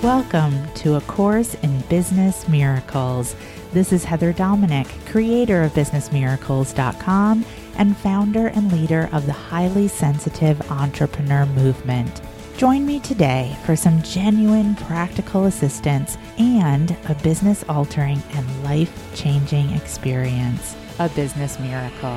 Welcome to A Course in Business Miracles. This is Heather Dominick, creator of BusinessMiracles.com and founder and leader of the highly sensitive entrepreneur movement. Join me today for some genuine practical assistance and a business-altering and life-changing experience, a business miracle.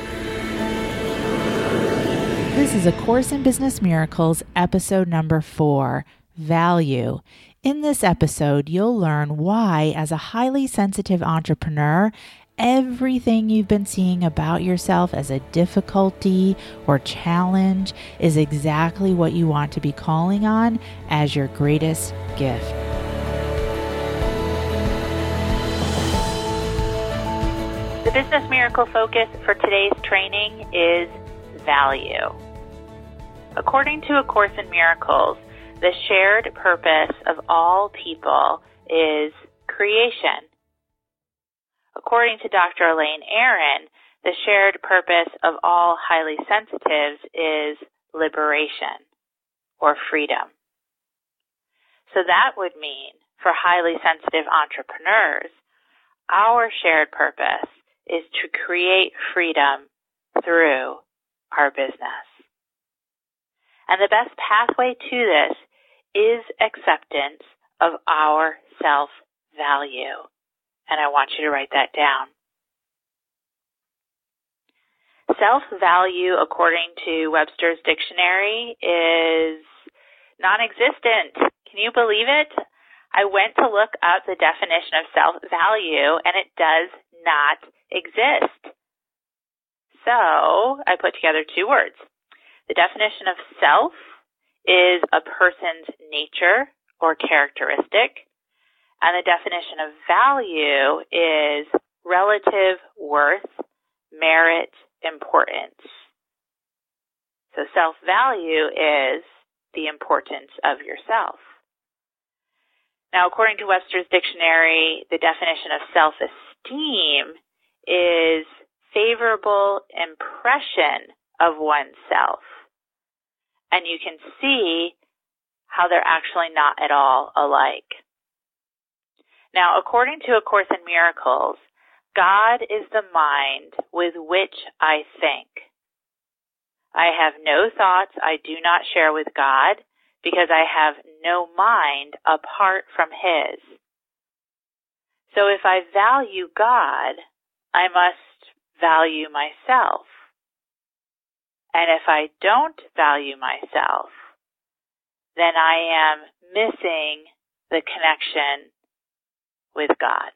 This is A Course in Business Miracles, episode number 4, Value. In this episode, you'll learn why, as a highly sensitive entrepreneur, everything you've been seeing about yourself as a difficulty or challenge is exactly what you want to be calling on as your greatest gift. The business miracle focus for today's training is value. According to A Course in Miracles, the shared purpose of all people is creation. According to Dr. Elaine Aron, the shared purpose of all highly sensitives is liberation or freedom. So that would mean for highly sensitive entrepreneurs, our shared purpose is to create freedom through our business. And the best pathway to this is acceptance of our self-value. And I want you to write that down. Self-value, according to Webster's dictionary, is non-existent. Can you believe it? I went to look up the definition of self-value, and it does not exist. So I put together two words. The definition of self is a person's nature or characteristic, and the definition of value is relative worth, merit, importance. So self-value is the importance of yourself. Now, according to Webster's dictionary, the definition of self-esteem is favorable impression of oneself. And you can see how they're actually not at all alike. Now, according to A Course in Miracles, God is the mind with which I think. I have no thoughts I do not share with God because I have no mind apart from His. So if I value God, I must value myself. And if I don't value myself, then I am missing the connection with God.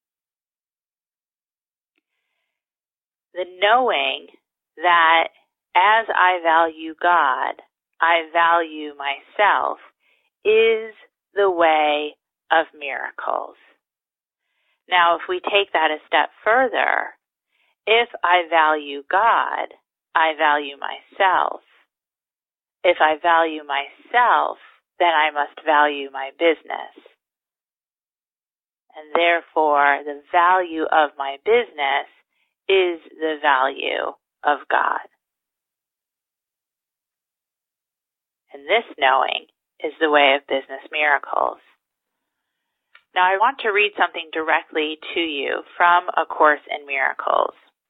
The knowing that as I value God, I value myself is the way of miracles. Now, if we take that a step further, if I value God, I value myself. If I value myself, then I must value my business. And therefore, the value of my business is the value of God. And this knowing is the way of business miracles. Now, I want to read something directly to you from A Course in Miracles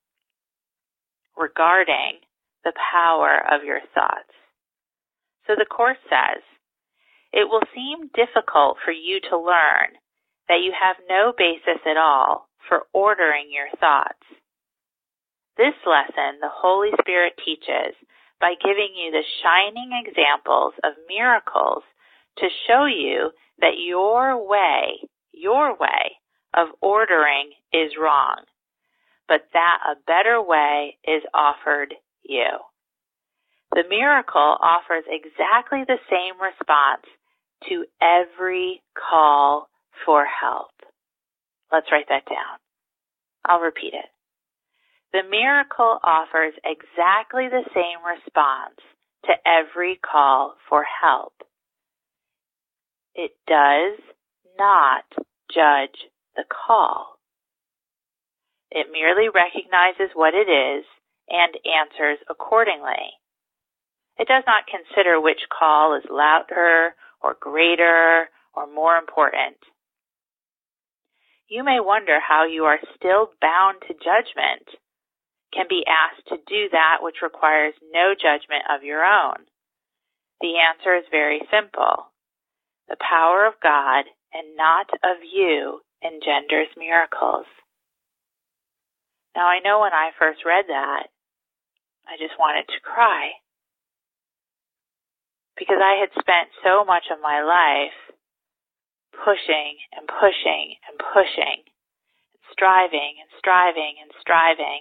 regarding the power of your thoughts. So the Course says, it will seem difficult for you to learn that you have no basis at all for ordering your thoughts. This lesson the Holy Spirit teaches by giving you the shining examples of miracles to show you that your way of ordering is wrong, but that a better way is offered you. The miracle offers exactly the same response to every call for help. Let's write that down. I'll repeat it. The miracle offers exactly the same response to every call for help. It does not judge the call. It merely recognizes what it is and answers accordingly. It does not consider which call is louder or greater or more important. You may wonder how you are still bound to judgment, can be asked to do that which requires no judgment of your own. The answer is very simple. The power of God and not of you engenders miracles. Now, I know when I first read that, I just wanted to cry. Because I had spent so much of my life pushing and pushing and pushing, striving and striving and striving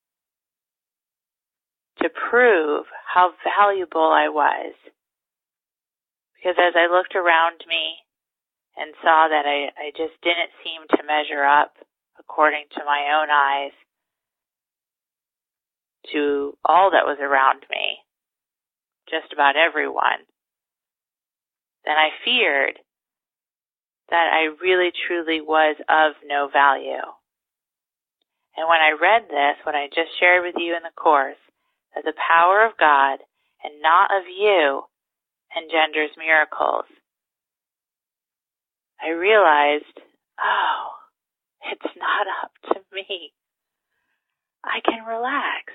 to prove how valuable I was. Because as I looked around me and saw that I just didn't seem to measure up according to my own eyes to all that was around me, just about everyone, then I feared that I really truly was of no value. And when I read this, what I just shared with you in the course, that the power of God and not of you engenders miracles, I realized, oh, it's not up to me. I can relax.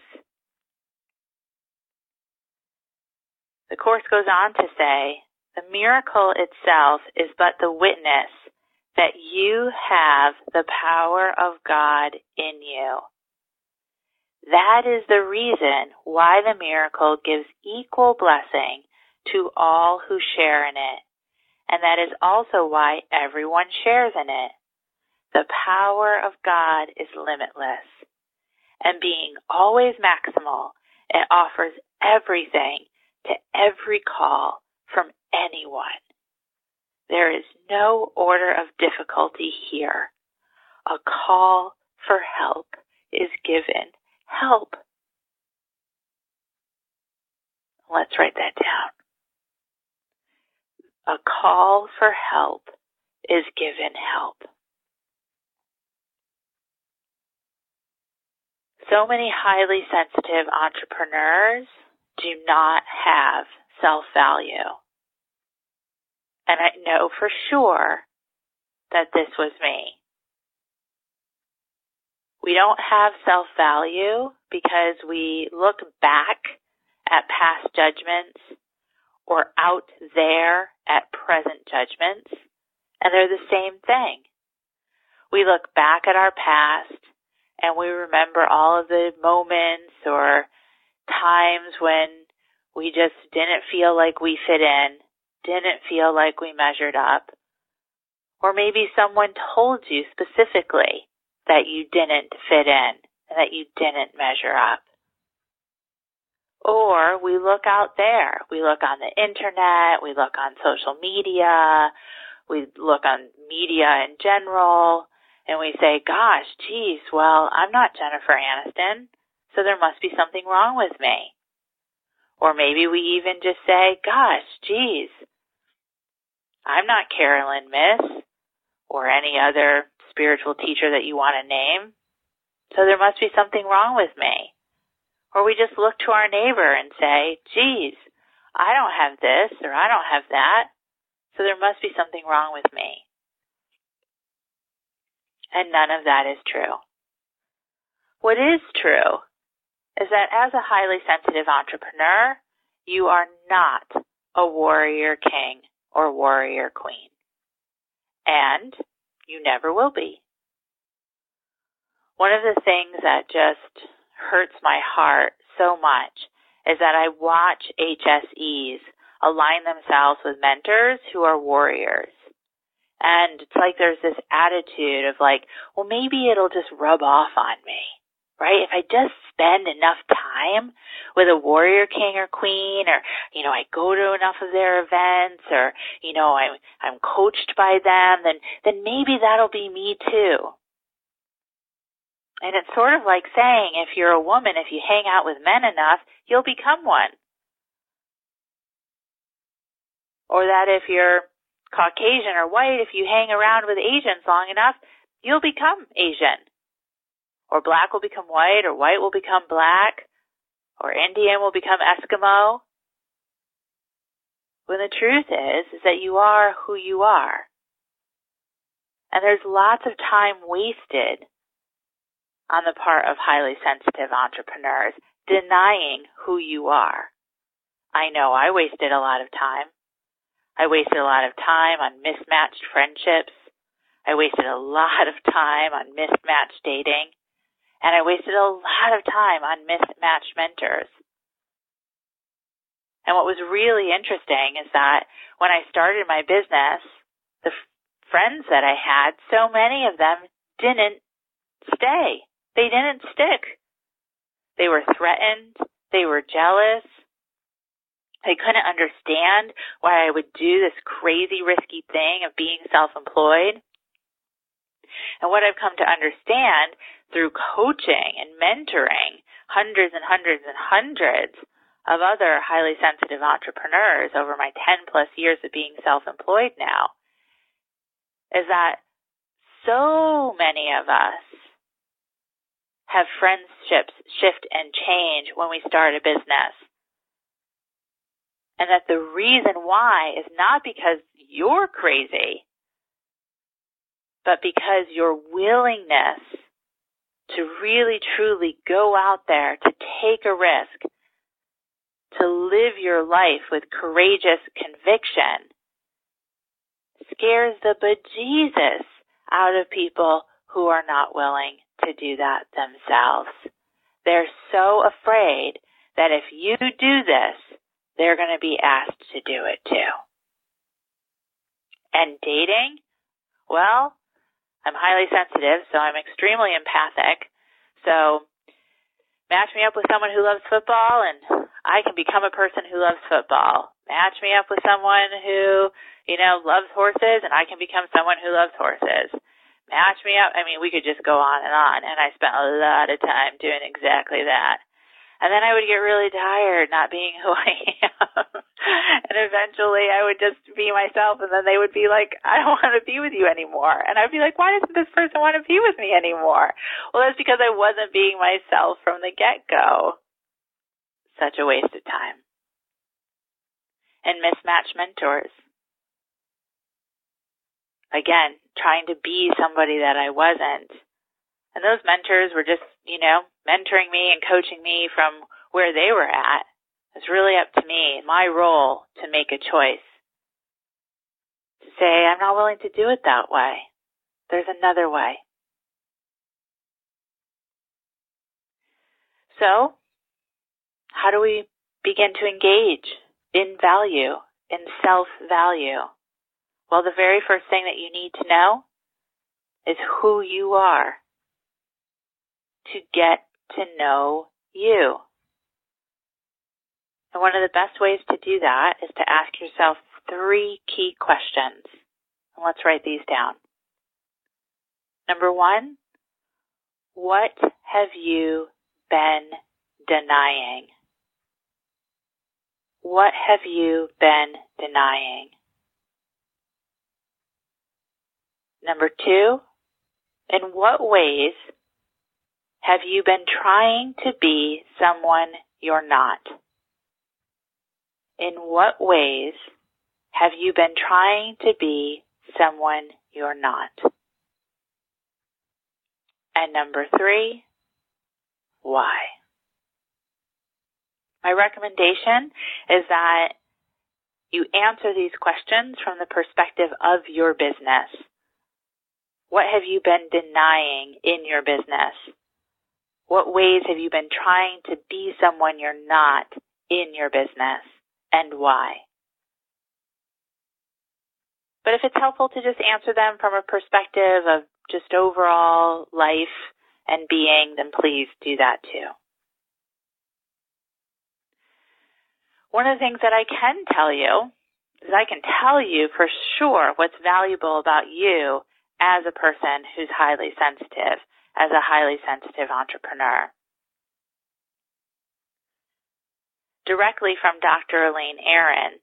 The course goes on to say, the miracle itself is but the witness that you have the power of God in you. That is the reason why the miracle gives equal blessing to all who share in it, and that is also why everyone shares in it. The power of God is limitless, and being always maximal, it offers everything to every call from anyone. There is no order of difficulty here. A call for help is given help. Let's write that down. A call for help is given help. So many highly sensitive entrepreneurs do not have self-value. And I know for sure that this was me. We don't have self-value because we look back at past judgments or out there at present judgments, and they're the same thing. We look back at our past and we remember all of the moments or times when we just didn't feel like we fit in, didn't feel like we measured up. Or maybe someone told you specifically that you didn't fit in and that you didn't measure up. Or we look out there. We look on the internet, we look on social media, we look on media in general, and we say, gosh, geez, well, I'm not Jennifer Aniston, so there must be something wrong with me. Or maybe we even just say, gosh, geez, I'm not Carolyn Miss or any other spiritual teacher that you want to name, so there must be something wrong with me. Or we just look to our neighbor and say, geez, I don't have this or I don't have that, so there must be something wrong with me. And none of that is true. What is true is that as a highly sensitive entrepreneur, you are not a warrior king or warrior queen. And you never will be. One of the things that just hurts my heart so much is that I watch HSEs align themselves with mentors who are warriors. And it's like there's this attitude of like, well, maybe it'll just rub off on me, right? If I just spend enough time with a warrior king or queen, or, I go to enough of their events, or, I'm coached by them, then maybe that'll be me too. And it's sort of like saying, if you're a woman, if you hang out with men enough, you'll become one. Or that if you're Caucasian or white, if you hang around with Asians long enough, you'll become Asian. Or black will become white, or white will become black, or Indian will become Eskimo. When the truth is that you are who you are. And there's lots of time wasted on the part of highly sensitive entrepreneurs denying who you are. I know I wasted a lot of time. I wasted a lot of time on mismatched friendships. I wasted a lot of time on mismatched dating. And I wasted a lot of time on mismatched mentors. And what was really interesting is that when I started my business, the friends that I had, so many of them didn't stay. They didn't stick. They were threatened. They were jealous. They couldn't understand why I would do this crazy risky thing of being self-employed. And what I've come to understand through coaching and mentoring hundreds and hundreds and hundreds of other highly sensitive entrepreneurs over my 10 plus years of being self-employed now is that so many of us have friendships shift and change when we start a business. And that the reason why is not because you're crazy, but because your willingness to really truly go out there, to take a risk, to live your life with courageous conviction, scares the bejesus out of people who are not willing to do that themselves. They're so afraid that if you do this, they're going to be asked to do it too. And dating? Well, I'm highly sensitive, so I'm extremely empathic. So match me up with someone who loves football, and I can become a person who loves football. Match me up with someone who, loves horses, and I can become someone who loves horses. Match me up. I mean, we could just go on, and I spent a lot of time doing exactly that. And then I would get really tired not being who I am. And eventually I would just be myself, and then they would be like, I don't want to be with you anymore. And I'd be like, why doesn't this person want to be with me anymore? Well, that's because I wasn't being myself from the get-go. Such a waste of time. And mismatched mentors. Again, trying to be somebody that I wasn't. And those mentors were just, mentoring me and coaching me from where they were at. It's really up to me, my role, to make a choice. To say, I'm not willing to do it that way. There's another way. So, how do we begin to engage in value, in self-value? Well, the very first thing that you need to know is who you are. To get to know you. And one of the best ways to do that is to ask yourself 3 key questions. And let's write these down. Number 1, what have you been denying? What have you been denying? Number 2, in what ways have you been trying to be someone you're not? In what ways have you been trying to be someone you're not? And number 3, why? My recommendation is that you answer these questions from the perspective of your business. What have you been denying in your business? What ways have you been trying to be someone you're not in your business, and why? But if it's helpful to just answer them from a perspective of just overall life and being, then please do that too. One of the things that I can tell you is I can tell you for sure what's valuable about you as a person who's highly sensitive, as a highly sensitive entrepreneur. Directly from Dr. Elaine Aron,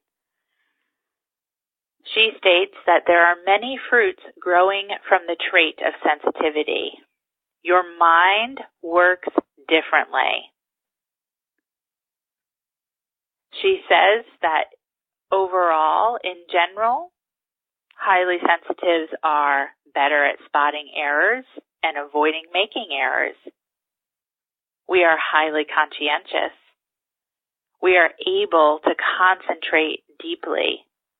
she states that there are many fruits growing from the trait of sensitivity. Your mind works differently. She says that overall, in general, highly sensitives are better at spotting errors and avoiding making errors. We are highly conscientious. We are able to concentrate deeply.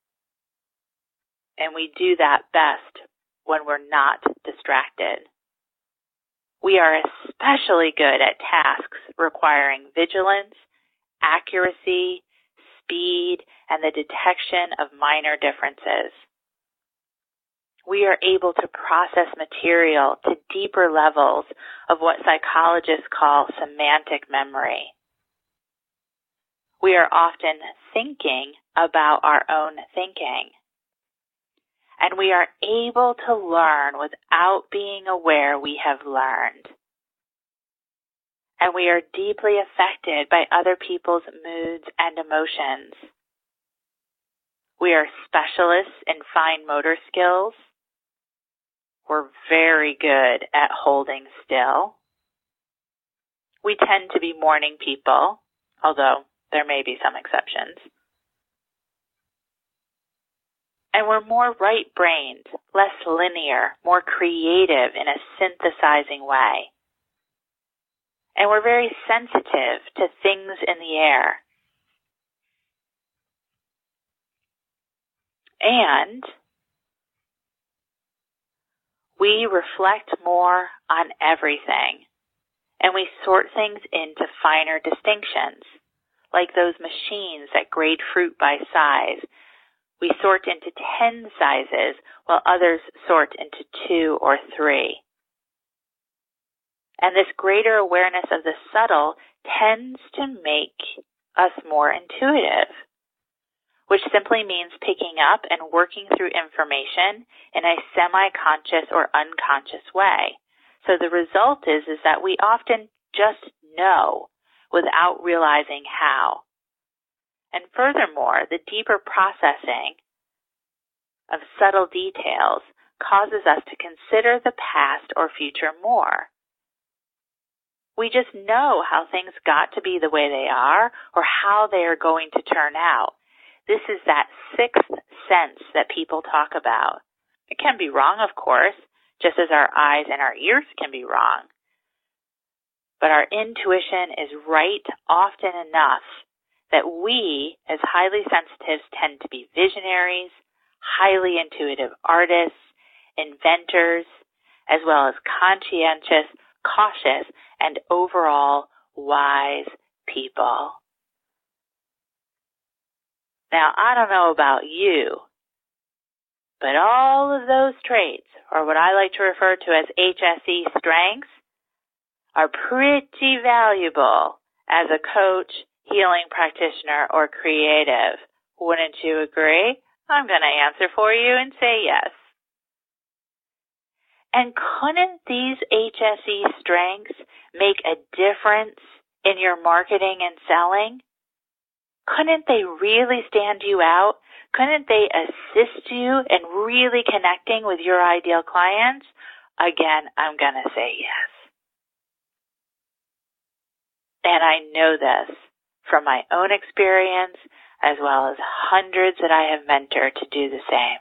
And we do that best when we're not distracted. We are especially good at tasks requiring vigilance, accuracy, speed, and the detection of minor differences. We are able to process material to deeper levels of what psychologists call semantic memory. We are often thinking about our own thinking. And we are able to learn without being aware we have learned. And we are deeply affected by other people's moods and emotions. We are specialists in fine motor skills. We're very good at holding still. We tend to be morning people, although there may be some exceptions. And we're more right-brained, less linear, more creative in a synthesizing way. And we're very sensitive to things in the air. And we reflect more on everything. And we sort things into finer distinctions, like those machines that grade fruit by size. We sort into 10 sizes, while others sort into 2 or 3. And this greater awareness of the subtle tends to make us more intuitive, which simply means picking up and working through information in a semi-conscious or unconscious way. So the result is that we often just know without realizing how. And furthermore, the deeper processing of subtle details causes us to consider the past or future more. We just know how things got to be the way they are or how they are going to turn out. This is that sixth sense that people talk about. It can be wrong, of course, just as our eyes and our ears can be wrong. But our intuition is right often enough that we, as highly sensitives, tend to be visionaries, highly intuitive artists, inventors, as well as conscientious, cautious, and overall wise people. Now, I don't know about you, but all of those traits, or what I like to refer to as HSE strengths, are pretty valuable as a coach, healing practitioner, or creative. Wouldn't you agree? I'm going to answer for you and say yes. And couldn't these HSE strengths make a difference in your marketing and selling? Couldn't they really stand you out? Couldn't they assist you in really connecting with your ideal clients? Again, I'm going to say yes. And I know this from my own experience, as well as hundreds that I have mentored to do the same.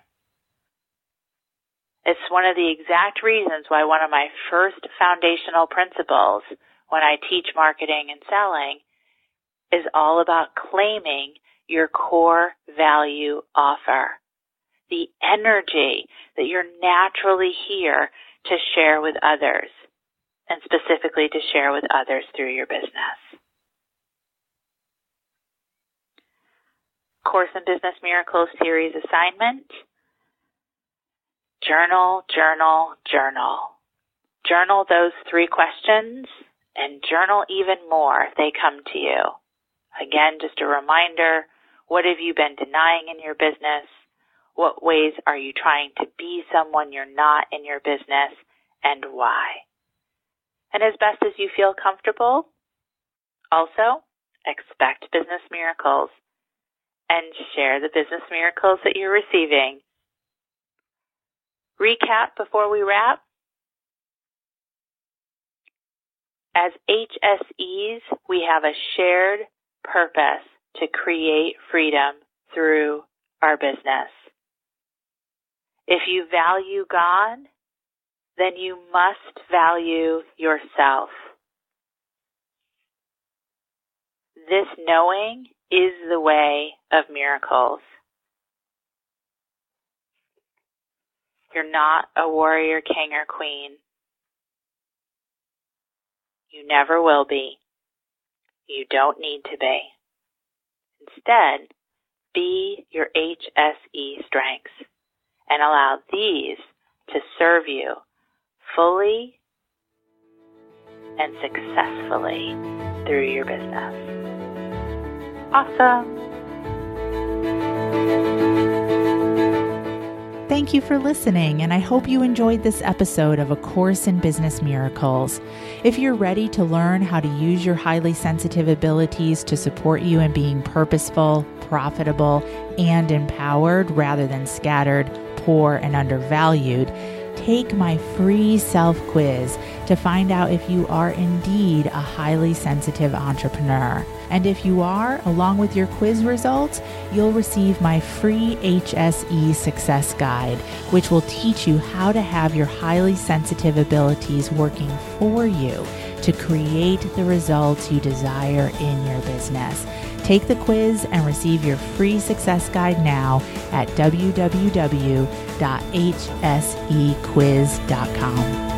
It's one of the exact reasons why one of my first foundational principles when I teach marketing and selling is all about claiming your core value offer, the energy that you're naturally here to share with others, and specifically to share with others through your business. Course in Business Miracles series assignment: journal, journal, journal. Journal those 3 questions and journal even more if they come to you. Again, just a reminder, what have you been denying in your business? What ways are you trying to be someone you're not in your business, and why? And as best as you feel comfortable, also expect business miracles and share the business miracles that you're receiving. Recap before we wrap. As HSEs, we have a shared purpose to create freedom through our business. If you value God then you must value yourself. This knowing is the way of miracles. You're not a warrior king or queen. You never will be. You don't need to be. Instead, be your HSE strengths and allow these to serve you fully and successfully through your business. Awesome. Thank you for listening, and I hope you enjoyed this episode of A Course in Business Miracles. If you're ready to learn how to use your highly sensitive abilities to support you in being purposeful, profitable, and empowered rather than scattered, poor, and undervalued, take my free self-quiz to find out if you are indeed a highly sensitive entrepreneur. And if you are, along with your quiz results, you'll receive my free HSE Success Guide, which will teach you how to have your highly sensitive abilities working for you to create the results you desire in your business. Take the quiz and receive your free success guide now at www.hsequiz.com.